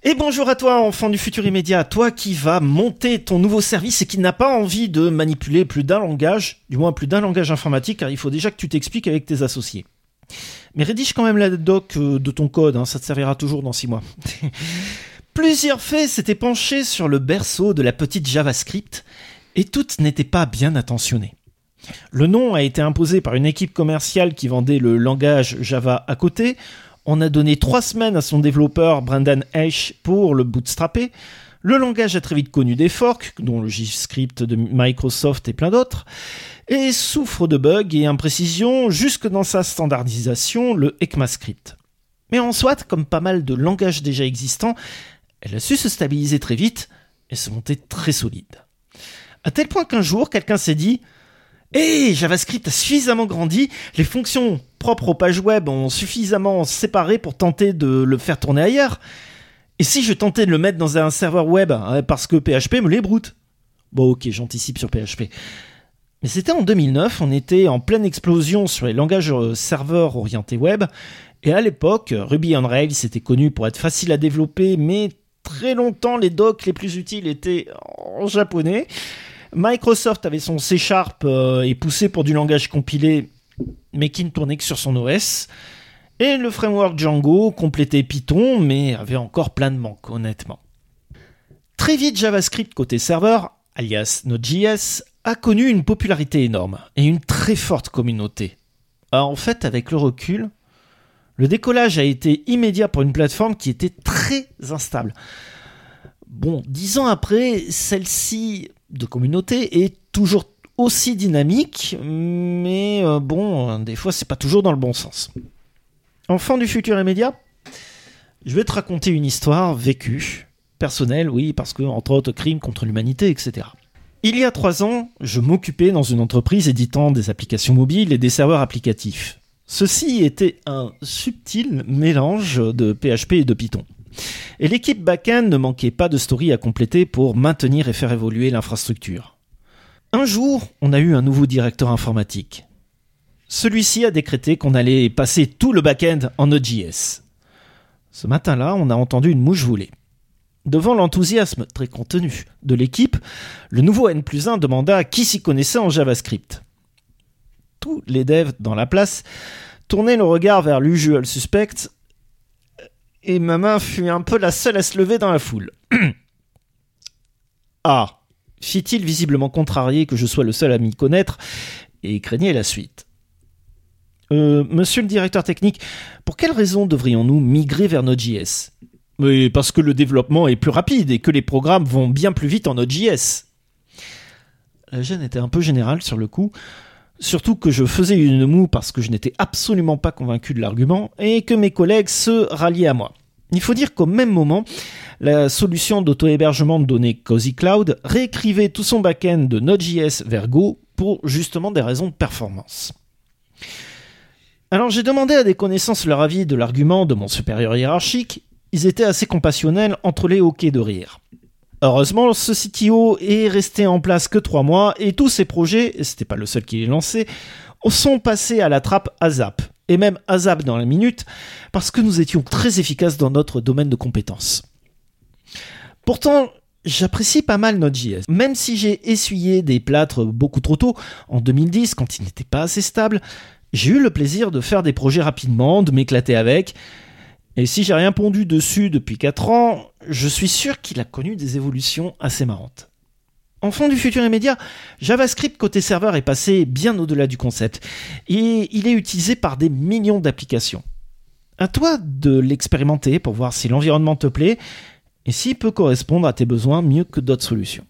Et bonjour à toi, enfant du futur immédiat, toi qui vas monter ton nouveau service et qui n'a pas envie de manipuler plus d'un langage, du moins plus d'un langage informatique, car il faut déjà que tu t'expliques avec tes associés. Mais rédige quand même la doc de ton code, ça te servira toujours dans 6 mois. Plusieurs fées s'étaient penchées sur le berceau de la petite JavaScript, et toutes n'étaient pas bien attentionnées. Le nom a été imposé par une équipe commerciale qui vendait le langage Java à côté. On a donné 3 semaines à son développeur Brendan Eich pour le bootstrapper. Le langage a très vite connu des forks, dont le JavaScript de Microsoft et plein d'autres, et souffre de bugs et imprécisions jusque dans sa standardisation, le ECMAScript. Mais en soit, comme pas mal de langages déjà existants, elle a su se stabiliser très vite et se monter très solide. À tel point qu'un jour, quelqu'un s'est dit « Hey, JavaScript a suffisamment grandi, les fonctions propres aux pages web ont suffisamment séparé pour tenter de le faire tourner ailleurs. Et si je tentais de le mettre dans un serveur web, parce que PHP me les broute ?» Bon ok, j'anticipe sur PHP. Mais c'était en 2009, on était en pleine explosion sur les langages serveurs orientés web, et à l'époque, Ruby on Rails était connu pour être facile à développer, mais très longtemps les docs les plus utiles étaient en japonais. Microsoft avait son C# et poussait pour du langage compilé, mais qui ne tournait que sur son OS. Et le framework Django complétait Python, mais avait encore plein de manques, honnêtement. Très vite, JavaScript côté serveur, alias Node.js, a connu une popularité énorme et une très forte communauté. Alors, en fait, avec le recul, le décollage a été immédiat pour une plateforme qui était très instable. Bon, 10 ans après, celle-ci de communauté est toujours aussi dynamique, mais des fois c'est pas toujours dans le bon sens. Enfant du futur immédiat, je vais te raconter une histoire vécue, personnelle, oui, parce que entre autres crimes contre l'humanité, etc. Il y a 3 ans, je m'occupais dans une entreprise éditant des applications mobiles et des serveurs applicatifs. Ceci était un subtil mélange de PHP et de Python. Et l'équipe back-end ne manquait pas de story à compléter pour maintenir et faire évoluer l'infrastructure. Un jour, on a eu un nouveau directeur informatique. Celui-ci a décrété qu'on allait passer tout le back-end en Node.js. Ce matin-là, on a entendu une mouche voler. Devant l'enthousiasme très contenu de l'équipe, le nouveau N+1 demanda qui s'y connaissait en JavaScript. Tous les devs dans la place tournaient le regard vers l'usual suspect, et ma main fut un peu la seule à se lever dans la foule. Ah, fit-il visiblement contrarié que je sois le seul à m'y connaître, et craignait la suite. Monsieur le directeur technique, pour quelle raison devrions-nous migrer vers Node.js ? Mais parce que le développement est plus rapide et que les programmes vont bien plus vite en Node.js. La gêne était un peu générale sur le coup, surtout que je faisais une moue parce que je n'étais absolument pas convaincu de l'argument et que mes collègues se ralliaient à moi. Il faut dire qu'au même moment, la solution d'auto-hébergement de données Cozy Cloud réécrivait tout son back-end de Node.js vers Go pour justement des raisons de performance. Alors j'ai demandé à des connaissances leur avis de l'argument de mon supérieur hiérarchique. Ils étaient assez compassionnels entre les hoquets de rire. Heureusement, ce CTO est resté en place que 3 mois et tous ces projets, et c'était pas le seul qui les lançait, sont passés à la trappe ASAP. Et même ASAP dans la minute, parce que nous étions très efficaces dans notre domaine de compétences. Pourtant, j'apprécie pas mal Node.js. Même si j'ai essuyé des plâtres beaucoup trop tôt, en 2010, quand il n'était pas assez stable, j'ai eu le plaisir de faire des projets rapidement, de m'éclater avec. Et si j'ai rien pondu dessus depuis 4 ans, je suis sûr qu'il a connu des évolutions assez marrantes. Enfant du futur immédiat, JavaScript côté serveur est passé bien au-delà du concept et il est utilisé par des millions d'applications. À toi de l'expérimenter pour voir si l'environnement te plaît et s'il peut correspondre à tes besoins mieux que d'autres solutions.